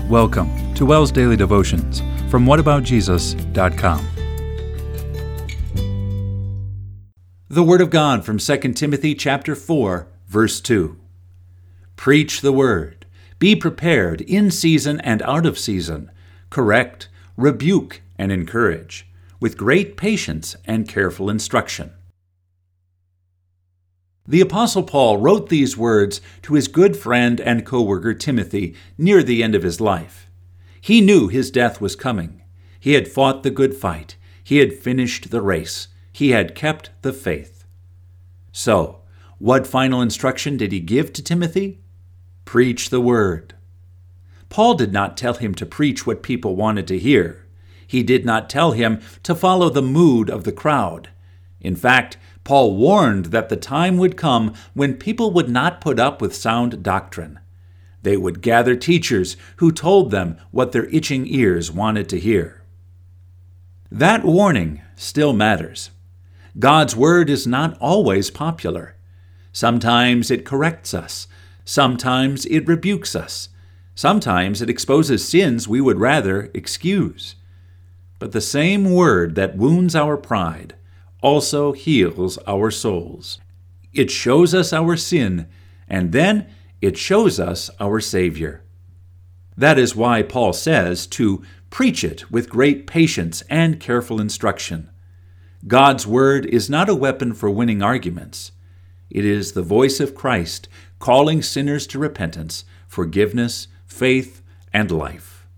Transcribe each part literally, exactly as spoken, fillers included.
Welcome to WELS Daily Devotions from what about jesus dot com. The Word of God from Second Timothy chapter four, verse two. Preach the Word. Be prepared in season and out of season. Correct, rebuke, and encourage, with great patience and careful instruction. The Apostle Paul wrote these words to his good friend and co-worker Timothy near the end of his life. He knew his death was coming. He had fought the good fight. He had finished the race. He had kept the faith. So, what final instruction did he give to Timothy? Preach the Word. Paul did not tell him to preach what people wanted to hear. He did not tell him to follow the mood of the crowd. In fact, Paul warned that the time would come when people would not put up with sound doctrine. They would gather teachers who told them what their itching ears wanted to hear. That warning still matters. God's Word is not always popular. Sometimes it corrects us. Sometimes it rebukes us. Sometimes it exposes sins we would rather excuse. But the same Word that wounds our pride also heals our souls. It shows us our sin, and then it shows us our Savior. That is why Paul says to preach it with great patience and careful instruction. God's Word is not a weapon for winning arguments. It is the voice of Christ calling sinners to repentance, forgiveness, faith, and life.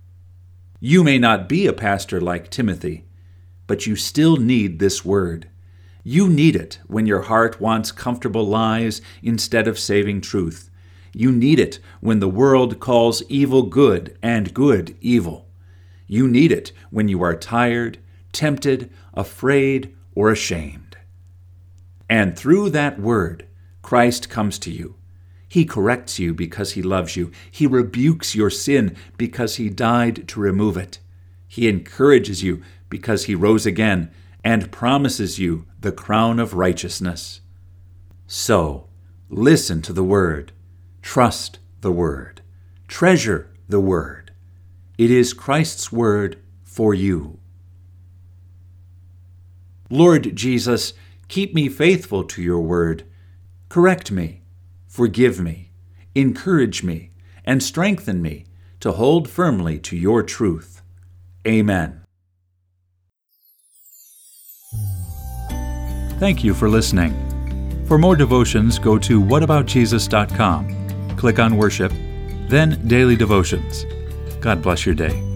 You may not be a pastor like Timothy, but you still need this Word. You need it when your heart wants comfortable lies instead of saving truth. You need it when the world calls evil good and good evil. You need it when you are tired, tempted, afraid, or ashamed. And through that Word, Christ comes to you. He corrects you because He loves you. He rebukes your sin because He died to remove it. He encourages you because He rose again and promises you the crown of righteousness. So, listen to the Word. Trust the Word. Treasure the Word. It is Christ's Word for you. Lord Jesus, keep me faithful to your Word. Correct me, forgive me, encourage me, and strengthen me to hold firmly to your truth. Amen. Thank you for listening. For more devotions, go to what about jesus dot com. Click on Worship, then Daily Devotions. God bless your day.